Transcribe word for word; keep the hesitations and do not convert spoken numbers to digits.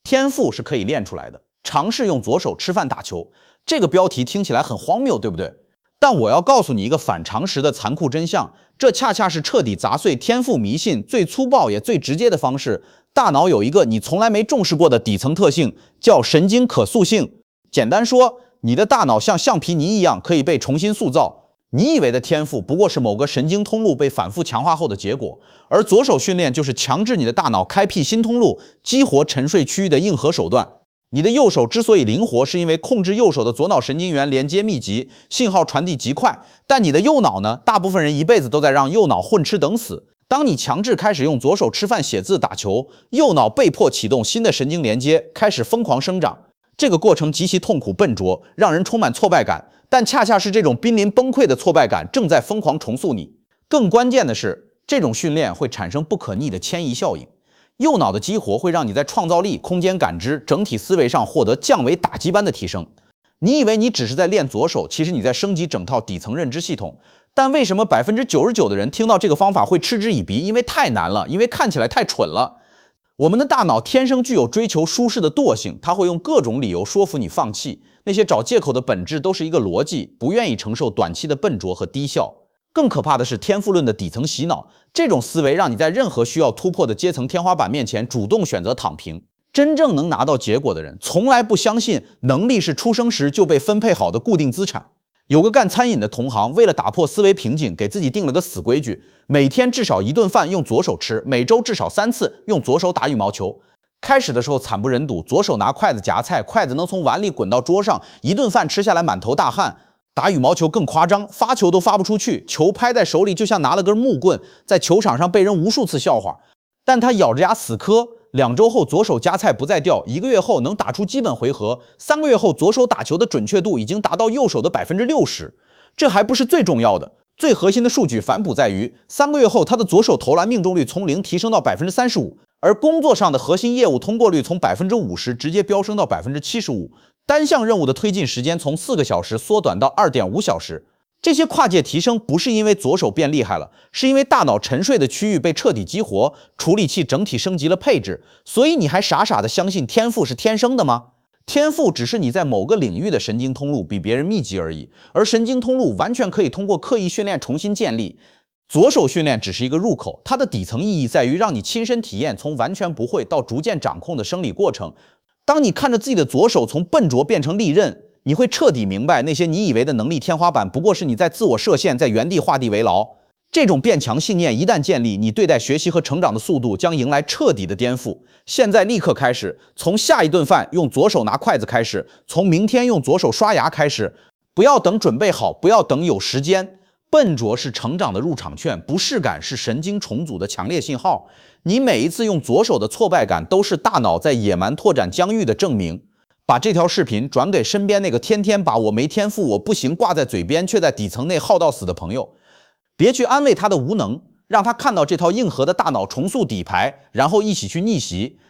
天赋是可以练出来的，尝试用左手吃饭打球。这个标题听起来很荒谬，对不对？但我要告诉你一个反常识的残酷真相，这恰恰是彻底砸碎天赋迷信最粗暴也最直接的方式。大脑有一个你从来没重视过的底层特性，叫神经可塑性。简单说，你的大脑像橡皮泥一样可以被重新塑造。你以为的天赋不过是某个神经通路被反复强化后的结果，而左手训练就是强制你的大脑开辟新通路，激活沉睡区域的硬核手段。你的右手之所以灵活，是因为控制右手的左脑神经元连接密集，信号传递极快。但你的右脑呢？大部分人一辈子都在让右脑混吃等死。当你强制开始用左手吃饭、写字、打球，右脑被迫启动新的神经连接，开始疯狂生长。这个过程极其痛苦笨拙，让人充满挫败感。但恰恰是这种濒临崩溃的挫败感，正在疯狂重塑你。更关键的是，这种训练会产生不可逆的迁移效应。右脑的激活会让你在创造力、空间感知、整体思维上获得降维打击般的提升。你以为你只是在练左手，其实你在升级整套底层认知系统。但为什么 百分之九十九 的人听到这个方法会嗤之以鼻？因为太难了，因为看起来太蠢了。我们的大脑天生具有追求舒适的惰性，它会用各种理由说服你放弃。那些找借口的本质都是一个逻辑，不愿意承受短期的笨拙和低效。更可怕的是天赋论的底层洗脑，这种思维让你在任何需要突破的阶层天花板面前主动选择躺平。真正能拿到结果的人，从来不相信能力是出生时就被分配好的固定资产。有个干餐饮的同行，为了打破思维瓶颈，给自己定了个死规矩，每天至少一顿饭用左手吃，每周至少三次用左手打羽毛球。开始的时候惨不忍睹，左手拿筷子夹菜，筷子能从碗里滚到桌上，一顿饭吃下来满头大汗。打羽毛球更夸张，发球都发不出去，球拍在手里就像拿了根木棍，在球场上被人无数次笑话。但他咬着牙死磕，两周后左手夹菜不再掉，一个月后能打出基本回合，三个月后左手打球的准确度已经达到右手的 百分之六十。这还不是最重要的，最核心的数据反哺在于，三个月后他的左手投篮命中率从零提升到 百分之三十五，而工作上的核心业务通过率从 百分之五十 直接飙升到 百分之七十五。单项任务的推进时间从四个小时缩短到 二点五小时。这些跨界提升不是因为左手变厉害了，是因为大脑沉睡的区域被彻底激活，处理器整体升级了配置。所以你还傻傻的相信天赋是天生的吗？天赋只是你在某个领域的神经通路比别人密集而已，而神经通路完全可以通过刻意训练重新建立。左手训练只是一个入口，它的底层意义在于让你亲身体验从完全不会到逐渐掌控的生理过程。当你看着自己的左手从笨拙变成利刃，你会彻底明白，那些你以为的能力天花板不过是你在自我设限，在原地画地为牢。这种变强信念一旦建立，你对待学习和成长的速度将迎来彻底的颠覆。现在立刻开始，从下一顿饭用左手拿筷子开始，从明天用左手刷牙开始。不要等准备好，不要等有时间。笨拙是成长的入场券，不适感是神经重组的强烈信号。你每一次用左手的挫败感，都是大脑在野蛮拓展疆域的证明。把这条视频转给身边那个天天把我没天赋、我不行挂在嘴边，却在底层内耗到死的朋友。别去安慰他的无能，让他看到这套硬核的大脑重塑底牌，然后一起去逆袭。